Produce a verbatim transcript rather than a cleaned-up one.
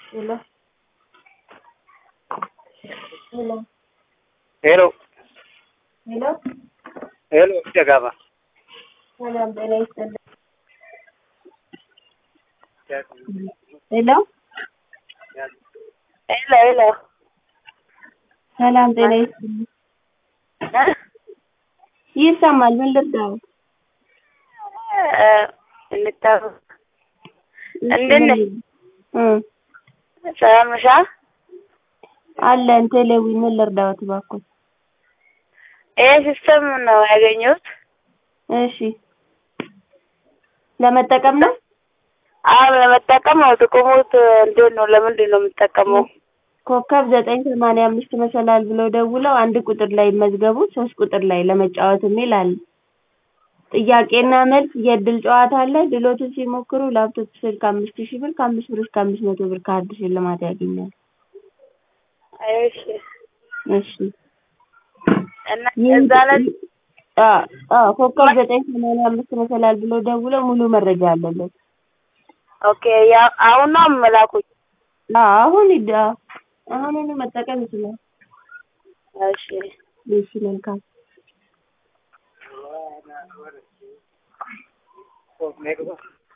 Hello. Hello. Hello. Hello. Hello, jagaba. ሰላም ጤና ይስጥልኝ። ሄሎ ሄሎ ሄሎ ሰላም ጤና ይስጥልኝ። ይሰማል? ምን ልርዳው? እንታው እንደነ እ ሰላም ነሽ? አለን ቴሌዊ ምን ልርዳዎት እባክዎ? ይሄ ሲስተም ነው ያገኘሁት። እሺ ለመጠቀም ነው? አዎ ለመጠቀም ነው። ጥቅሙት እንዴት ነው? ለምንድን ነው የምጠቀመው? ኮከብ ዘጠኝ ሰማንያ አምስት መሰላል ብለው ደውለው አንድ ቁጥር ላይ መዝገቡ ሶስት ቁጥር ላይ ለመጫወት የሚል አለ። ጥያቄና መልስ የእድል ጨዋታ አለ። ድሎትን ሲሞክሩ ላፕቶፕ ስልክ አምስት ሺህ ብር ከአምስት ብር እስከ አምስት መቶ ብር ካርድ ሽልማት ያገኛሉ። እሺ እሺ እና እዛ ላይ አ አ ኮከብ ዘጠኝ ሰማንያ አምስት መሰላል ብለው ደውለው ሙሉ መረጃ አለለት። ኦኬ ያ አሁን ነው የምላኩት። አሁን ይዳ አሁን መጠቀም ይችላል። እሺ እሺ መልካም Oh, make